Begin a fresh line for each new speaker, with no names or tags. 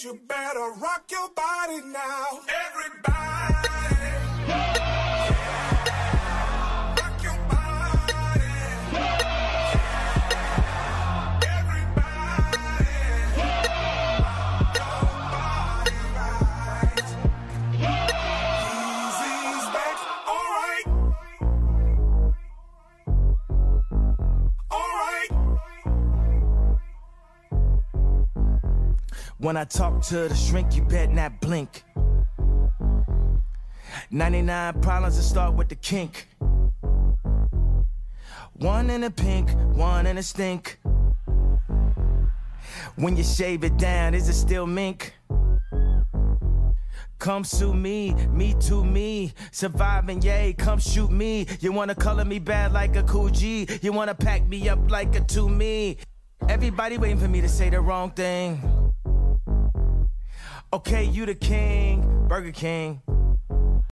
You better rock your body now. Everybody. Rock your body. Everybody. Your body right. Easy's back. All right. All right.
When I talk to the shrink, you bet not blink. 99 problems that start with the kink. One in a pink, one in a stink. When you shave it down, is it still mink? Come sue me, me to me. Surviving, yay, come shoot me. You wanna color me bad like a cool G. You wanna pack me up like a 2-me. Everybody waiting for me to say the wrong thing. Okay, you the king, Burger King.